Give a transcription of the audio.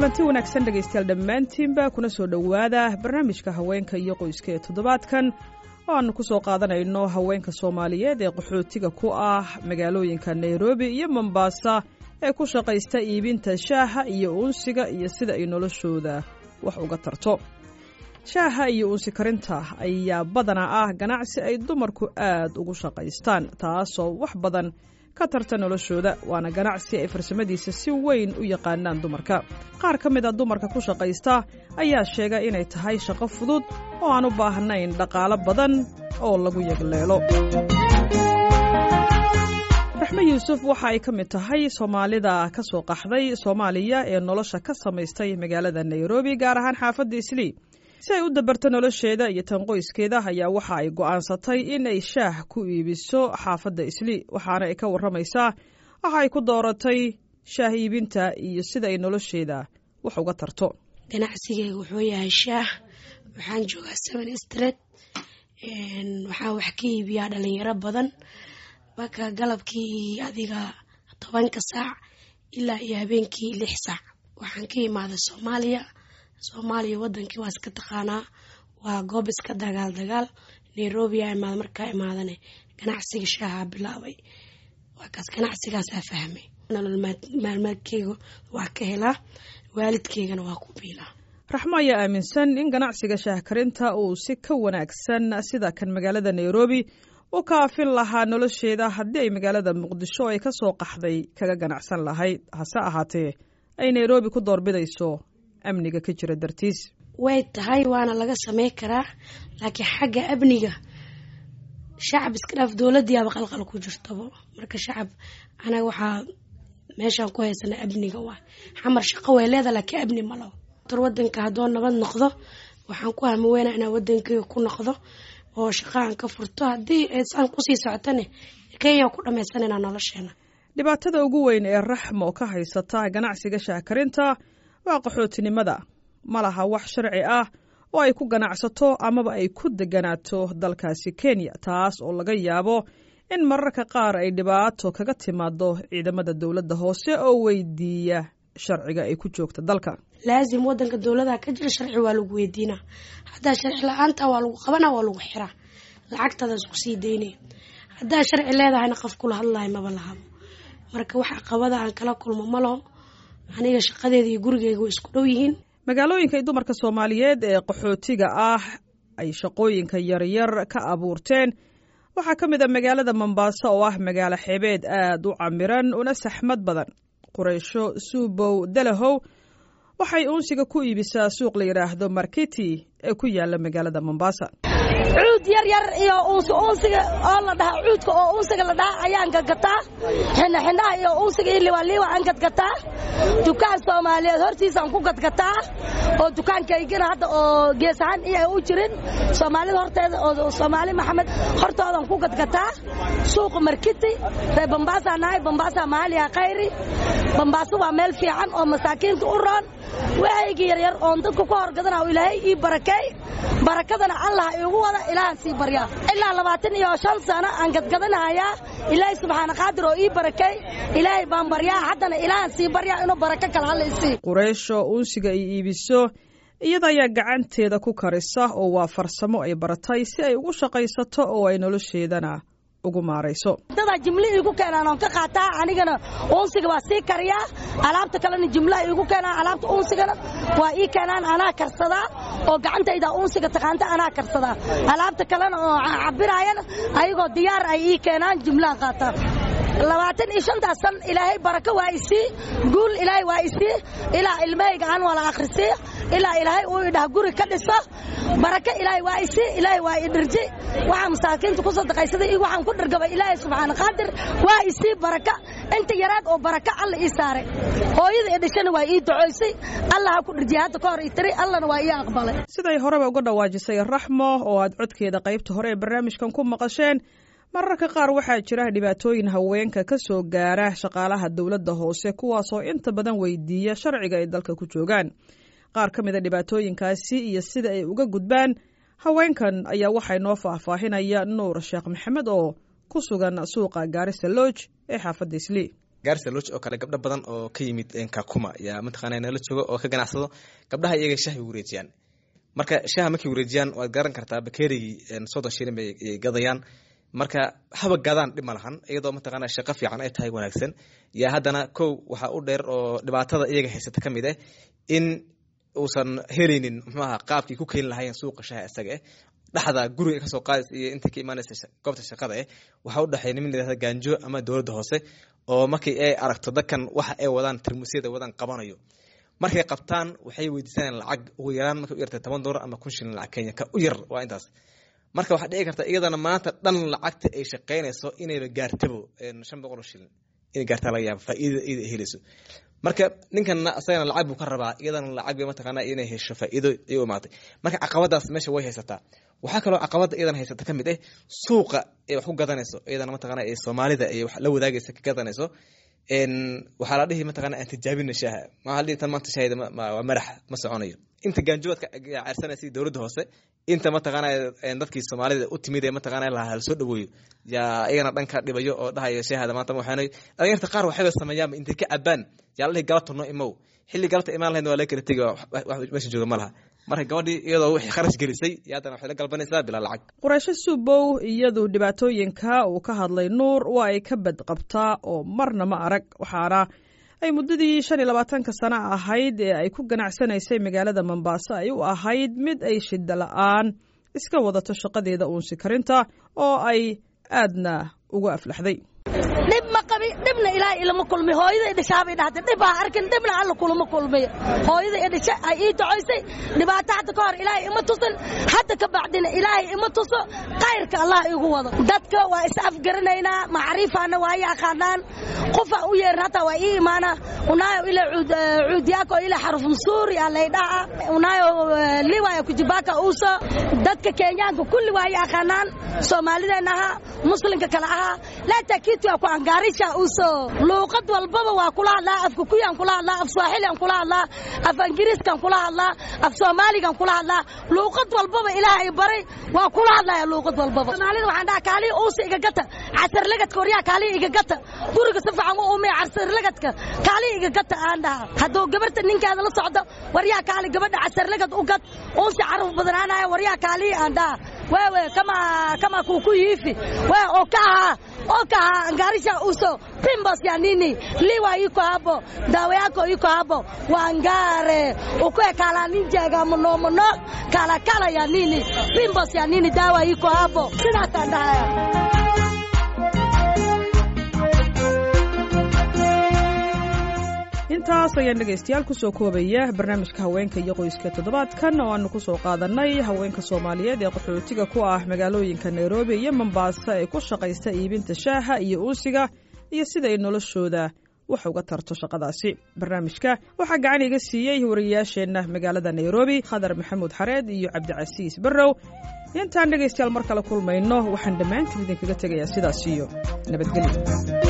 kulanti wanaagsan dhegaystayaal dhammaantiinba kuna soo dhowaada barnaamijka haweenka iyo qoyska ee toddobaadkan oo aanu ku soo qaadanayno haweenka Soomaaliyeed ee qaxootiga ku ah magaalooyinka Nairobi iyo Mombasa ee ku shaqaysta iibinta shaaha iyo unsiga iyo sida ay noloshooda wax uga tarto. Shaaha iyo unsi karinta ayaa badanaa ah ganacsi ay dumarku aad ugu shaqaystaan, taasoo wax badan ka tarta noloshooda, waana ganacsi ay farsamadiisa si weyn u yaqaanaan dumarka. Qaar ka mid ah dumarka ku shaqaysta ayaa sheegay inay tahay shaqo fudud oo aan u baahnayn dhaqaale badan oo lagu yagleelo. Raxma Yuusuf waxa ay ka mid tahay Soomaalida ka soo qaxday Soomaaliya ee nolosha ka samaystay magaalada Nairobi, gaar ahaan xaafadda Islii. Si ay u dabarto nolosheeda iyo tan qoyskeeda ayaa waxa ay go'aansatay in ay shaah ku iibiso xaafadda Islii, waxaana ay ka warramaysaa waxa ay ku dooratay shaah iibinta iyo sida ay nolosheeda wax uga tarto. ganacsigeyga wuxuu yahay shaah. waxaan joogaa 7 Street, waxaan wax ka iibiyaa dhalinyaro badan. marka galabkii adiga 10 saac ilaa iyo habeenkii 6 saac waxaan ka imaaday Soomaaliya wadankii waa iska taqaanaa, waa goob iska dagaal. Nairobi ay markaa imaadane ganacsiga shaaha bilaabay. waa kaas ganacsigaas aan fahmay. nolol maalmeedkeyga waa ka helaa, waalidkeygana waa ku biilaa. Raxmo ayaa aaminsan in ganacsiga shaah karinta uu si ka wanaagsan sida kan magaalada Nairobi u kaafin lahaa nolosheeda haddii ay magaalada Muqdisho ay ka soo qaxday kaga ganacsan lahayd, hase ahaatee ay Nairobi ku doorbidayso amniga ka jira dartiis. way tahay waana laga sameyn karaa, laakiin xagga amniga shacab iska dhaaf dawladdiyaaba qalqal ku jirtaba. marka shacab anaga waxaa meeshaan ku haysana amniga waa xamar shaqo way leedahay, laakiin amni ma laho. wadanka haddoo nabad noqdo waxaan ku hamweynaa inaan wadankeyga ku noqdo oo shaqo aan ka furto. haddii aysan kusii socotane Kenya ku dhammaysanayna nolosheena. dhibaatada ugu weyn ee Raxmo ka haysata ganacsiga shaah karinta waa qaxootinimada. ma laha wax sharci ah oo ay ku ganacsato amaba ay ku deganaato dalkaasi Kenya, taas oo laga yaabo in mararka qaar ay dhibaato kaga timaado ciidamada dawladda hoose oo weydiiya sharciga ay ku joogto dalka. laazim wadanka dawladda ka jira sharci waa lagu weydiinaa. haddaa sharci la'aanta waa lagu qabanaa, waa lagu xiraa, lacagtaada isku sii daynay. haddaa sharci leedahayna qof kula hadlahay maba lahabo. marka waxa qabada aan kala kulmo ma laho. aniga shaqadeeda iyo gurigeyga way isku dhow yihiin. magaalooyinka ay dumarka Soomaaliyeed ee qaxootiga ah ay shaqooyinka yaryar ka abuurteen waxaa ka mid ah magaalada Mombasa oo ah magaalo xeebeed aad u camiran una saxmad badan. Qureysho Suubow Dalahow waxay unsiga ku iibisaa suuq la yiraahdo Markiti ee ku yaala magaalada Mombasa. cuud yar iyo unsiga oo la dhaha cuudka oo unsiga la dhaha ayaan gataa. xinaha iyo unsiga liwa aan gataa. dukaan Soomaaliyeed hortiisaan ku gataa oo dukaankayga hadda oo geesahan iyo u jirin Soomaalida horteeda oo Soomaali Maxamed hortoodan ku gataa. suuq Markiti ee Mombasa nahay. Mombasa maaliya khayri. Mombasa waa meel fiican oo masaakiinta u roon. waxayga yar oo dadku ku horgadana Ilaahay ii barakay. barakadana Allah igu wada Ilaahay si barya. ilaa 25 sano aan gadgadanayaa. Ilaahay subhanahu qaadir oo ii barakay. Ilaahay baan baryaa, haddana Ilaahay si barya inuu baraka kala halaysi. Qureysho unsiga ay iibiso iyada ayaa gacanteeda ku karisa oo waa farsamo ay baratay si ay ugu shaqaysato oo ay nolosheedana ugu maarayso. dada jimli igu keenaan oo ka qaataa, anigana unsiga waa sii kariyaa. alaabta kalena jimla igu keenaan, alaabta unsigana waa ii keenaan, anaa karsada oo gacantayda unsiga taqaanta anaa karsada. alaabta kalena oo cabiraayana ayagoo diyaar ay ii keenaan, jimla qaataa. 25 sano Ilaahay baraka waa isii, guul Ilaahay waa isii, ilaa ilmahayga aan wala akhrisay, ilaa Ilaahay uu idhaa guri ka dhiso. baraka Ilaahay waa isii, Ilaahay waa idhirji. waxaan masaakiinta ku sadaqaysaday iyo waxaan ku dhargabay Ilaahay subhanahu qaadir waa isii baraka. inta yaraad oo baraka Allah ii saaray. hooyada ee dhashana waa ii duceysay, Allah ha ku dhirjiyo hadda ka hor ii tiri, Allahna waa ii aqbalay. siday horeba uga dhawaajisay Raxmo oo aad codkeeda qaybta hore ee barnaamijkan ku maqasheen, mararka qaar waxaa jira dhibaatooyin haweenka ka soo gaara shaqaalaha dawladda hoose kuwaasoo inta badan weydiiya sharciga ay dalka ku joogaan. qaar ka mid ah dhibaatooyinkaasi iyo sida ay uga gudbaan haweenkan ayaa waxay noo faahfaahinaya Nuur Sheekh Maxamed oo ku sugan suuqa Garissa Lodge ee xaafadda Islii. Garissa Lodge oo kale gabdho badan oo ka yimid Kakuma yaa mataqaanaa nala joogo oo ka ganacsado gabdhaha iyaga shaah wareejiyaan marka shaah markii wareejiyaan waad garan kartaa bakeerigi 30 shilin bay gadayaan marka haba gadaan dhib ma lahan iyadoo mataqaanaa shaqo fiican ay tahay wanaagsan yaa haddana kow waxa u dheer oo dhibaatada iyaga haysata kamid ah in uusan helinin maxaa qaabkii ku keen lahayn suuqa shaah isaga dhaxda guriga ka soo qaadis iyo inta ka imaanaysa goobta shaqada waxa u dhaxay niman leeyahay gaanjo ama dawladda hoose oo markii ay aragto dadkan waxa ay wadaan tirmusiyada wadaan qabanayo markay qabtaan waxay weydiisanayaan lacag ugu yaraan markay u yartay $10 ama 1,000 shilin lacag Kenya ka u yar waa intaas marka waxa dhici karta iyadana maanta dhan lacagta ay shaqeynayso inay gaartabo 500 shilin inay gaartaa laga yaabo faa'iido ay helayso marka ninkan asagana lacag buu ka rabaa iyadana lacag ma taqaana inay hesho faa'iido ay u maatay marka caqabadaas meesha way haysataa waxa kale oo caqabada iyadana haysata kamid ah suuqa ay wax ku gadanayso iyadana ma taqaana ee Soomaalida ay wax la wadaagaysa ka gadanayso waxa la dhihi ma taqaana aan tijaabin shaaha ma hal inta maanta shaahida waa marax ma soconayo inta gaanjoodka caarsanaysa dawladda hoose inta ma taqaana dadkii Soomaalida u timid ee ma taqaana la hal soo dhaweeyo yaa iyana dhanka dhibayo oo dhahayo shaahada maanta waxaanay dhalinyarta qaar waxay sameeyaan intay ka abaan yaa la galabto no imow xilli galabta imaan lahayn waa la kala tagay wax meesha jooga malaha marka gabadhii iyadoo wixii kharash gelisay yaadana waxay la galbanaysaa bila lacag Quraysho Subow iyadu dhibaatooyinka uu ka hadlay Nuur waa ay ka bad qabtaa oo marna ma arag waxaana ay muddadii 25 sano ahayd ee ay ku ganacsanaysay magaalada Mombasa ay u ahayd mid ay shida la'aan iska wadato shaqadeeda uunsi karinta oo ay aadna uga aflaxday dhib ma qabi dhibna ilaahay ilama kulmi hooyada dhashaabay dhahday dhib baa arkin dhibna alla kulma kulmay hooyada dhasha ay ii ducaysay dhibaato hadda ka hor ilaahay ima tusin hadda ka bacdina ilaahay ima tuso khayrka Allah igu wado dadka waa is afgaranaynaa macriifana waa yaqaanaan qofa u yeer hata waa ii imaana unaayo ila cuudiyako ila xaruf suuri alaydaa unaayo liwaya kujibaka uso dadka Kenyaanka kulli waa yaqaanaan Soomaalideenaha muslimka kala aha la takiitu ku angarisha uso luqad walbaba waa kula hadlaa afku kuyaan kula hadlaa af Swahilian kula hadlaa af Ingiriiskan kula hadlaa af Soomaaligan kula hadlaa luqad walbaba ilaahay baray waa kula hadlaa luqad walbaba Soomaalida waxaan dhahay kaali uusi iga gata casar lagad Korea kaali iga gata guriga si fiican u umay casar lagadka kaali iga gata aan dhaha hadoo gabarta ninkeeda la socdo waryaa kaali gabadha casar lagad u gad uusi caruf badanaanaya waryaa kaali aan dhaha wewe kama kuku yifi wewe okaha angarisha uso pimbos ya nini liwa iko hapo dawa yako iko hapo wangare ukwe kala ninjega mono kala ya nini pimbos ya nini dawa iko hapo sina tandaya intaas ayaan dhegaystayaal ku soo koobaya barnaamijka haweenka iyo qoyska toddobaadkan oo aanu ku soo qaadanay haweenka Soomaaliyeed ee qaxootiga ku ah magaalooyinka Nairobi iyo Mombasa ee ku shaqaysta iibinta shaaha iyo uusiga iyo sida ay noloshooda wax uga tarto shaqadaasi barnaamijka waxaa gacan iga siiyay wariyaasheena magaalada Nairobi Khadar Maxamuud Xareed iyo Cabdicasiis Barrow intaan dhegaystayaal mar kale kulmayno waxaan dhamaantiin idinkaga tagayaa sidaas iyo nabadgelyo